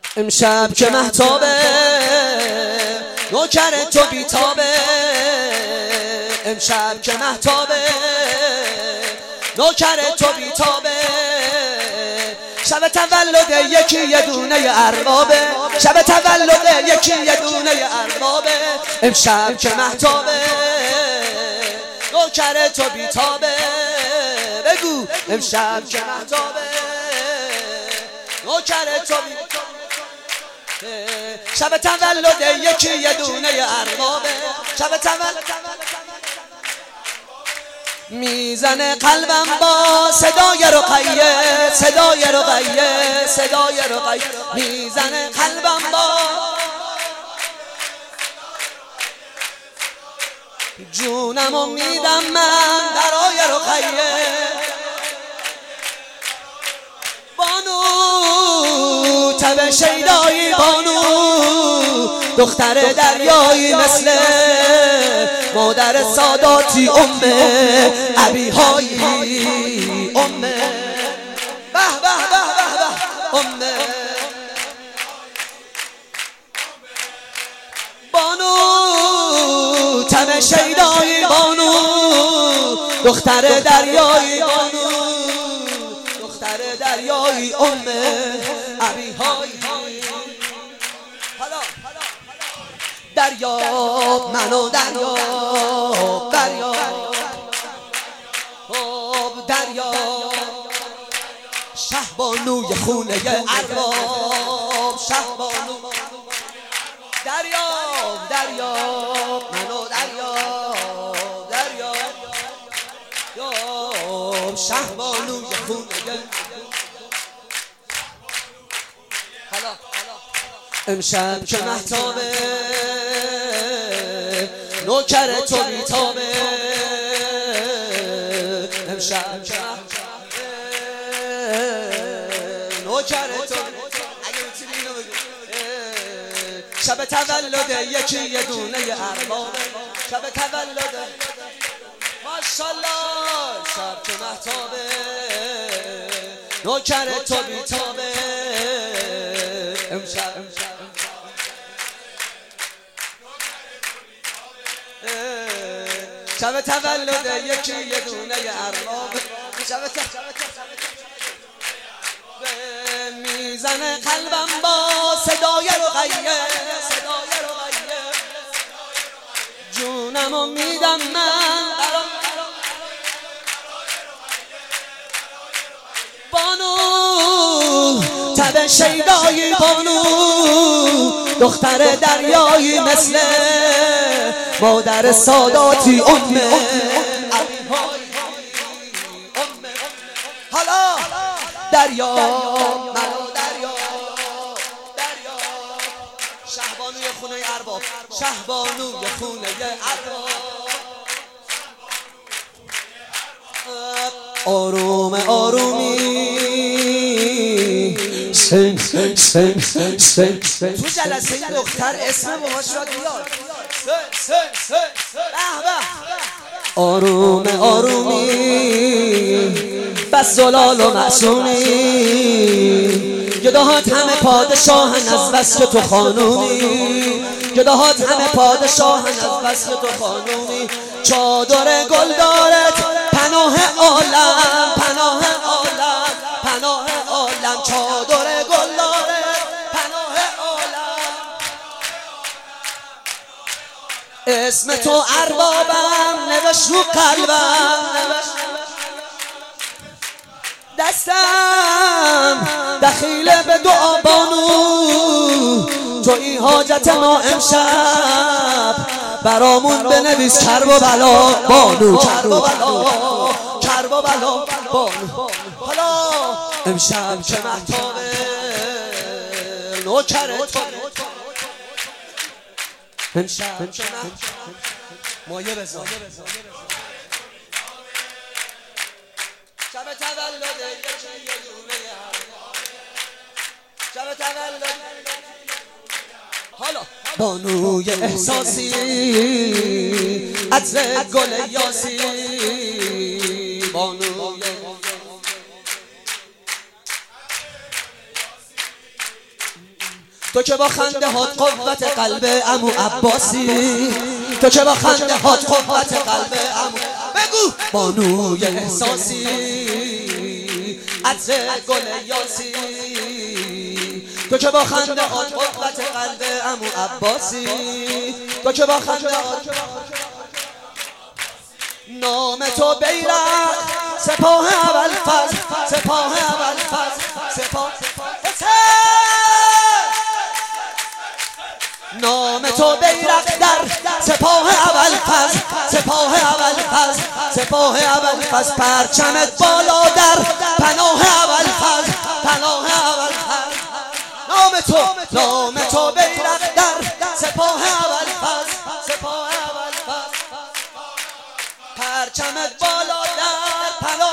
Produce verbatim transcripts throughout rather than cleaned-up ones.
امشب که مهتابه نوکر تو بیتابه، امشب که مهتابه نوکر تو بیتابه، شب تولد یکی یه دونه اربابه، شب تولد یکی یه دونه اربابه، امشب که مهتابه نوکر تو بیتابه، بگو امشب که مهتابه نوکر تو بیتابه، شب تولد یکی یه دونه اربابه، شب تولد میزنه قلبم با صدای رقیه، صدای رقیه، صدای رقیه، میزنه قلبم با جونمو میدم من برای رقیه، بانو تب شیدایی، بانو دختر دریایی مثل مادر ساداتی، ام ابیهایی، ام به به به به به، ام بانو تب شیدایی، بانو دختر دریایی، بانو دختر دریایی، ام ابیهایی، دریاب منو دریاب، دریاب دریاب شهبانوی خونه ارباب، شهبانو دریاب، دریاب منو دریاب، دریاب شهبانوی خونه حالا امشب که مهتابه نوکر تو بیتابه، امشب که مهتابه نوکر تو، اگه میتونی اینو بگو، شب تولد یکی یه دونه اربابه، شب تولد ماشالله، شب که مهتابه نوکر تو بیتابه، امشب شب تولد یکی یه دونه ارباب، شب میزنه قلبم با صدای رقیه، صدای رقیه، جونمو میدم من بانو تب شیدایی، بانو دختر دریایی مثل مادر ساداتی، ام حالا دریا منو دریا، دریا شهبانوی خونه ارباب، شهبانوی خونه ارباب، آروم آرومی سن سن سن سن سن سن تو جلسه این دختر اسم باباش را بیار، سن سن سن به به، آروم آرومی بس زلال و معصومی، گداهات همه پادشاهن از بس که تو خانومی، گداهات همه پادشاهن از بس که تو خانومی، چادر گل دارت پناه عالم، پناه عالم، پناه عالم، چادر گل دارت پناه عالم، اسم تو اربابم نوشت رو قلبم، دستم دخیل به دعا، بانو تو این حاجت ما امشب برامون بنویس، کرب و بلا، بانو کرب و بلا، کرب و بلا، بانو حالا امشب که مهتابه نوکر تو، امشب که مهتابه مایه بزن، شب تولد یکی یه دونه اربابه، شب تولد حالا بانوی احساسی، عطر گل یاسی، بانوی تو که با خنده هات قوت قلب عمو عباسی، تو که با خنده هات قوت قلب عمو، بگو بانوی احساسی، عطر گل یاسی، تو که با خنده هات قوت قلب عمو عباسی، تو که با خنده هات نام تو بیرق سپاه ابوالفضل، سپاه ابوالفضل، سپاه نام تو بیرق در سپاه ابوالفضل، سپاه ابوالفضل، سپاه ابوالفضل، پرچمت بالا در پناه ابوالفضل، پناه ابوالفضل، نام تو نام تو بیرق در سپاه ابوالفضل، سپاه ابوالفضل، پرچمت بالا در پناه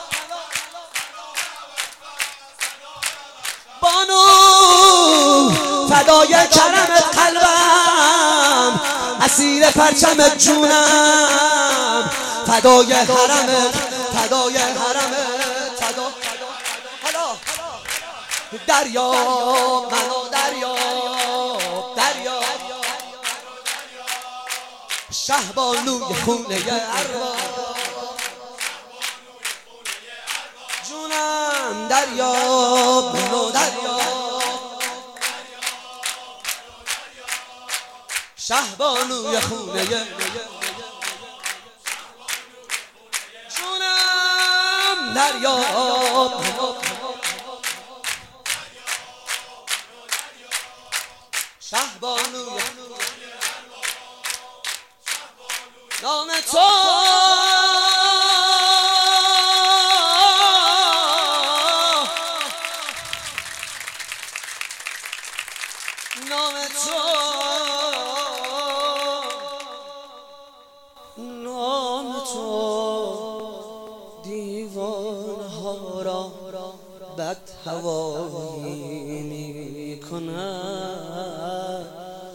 بانو، فدای کرمت قلبم، اسیر پرچمت جونم، فدای حرمت، فدای حرمت، فدا حالا دریا منو دریا دریا شهبانوی خونه ارواح جونم، دریا منو دریا شهبانوی خونه جونم، دریا منو شهبانوی نام تو نام تو نام تو دیوانه ها را بد هوایی می کند،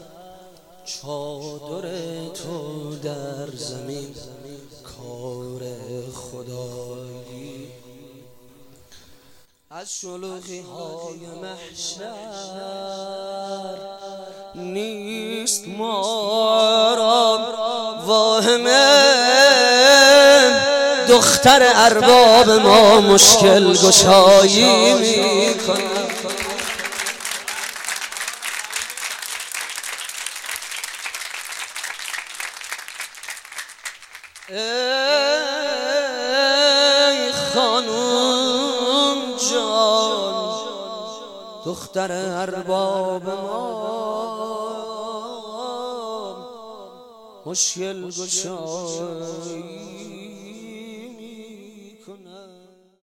چادر تو در زمین کار خدایی، از شلوغی های محشر نیست ما را واهمه، دختر ارباب ما مشکل گشایی می کند. ای خانوم جان دختر ارباب ما مشکل گشایی،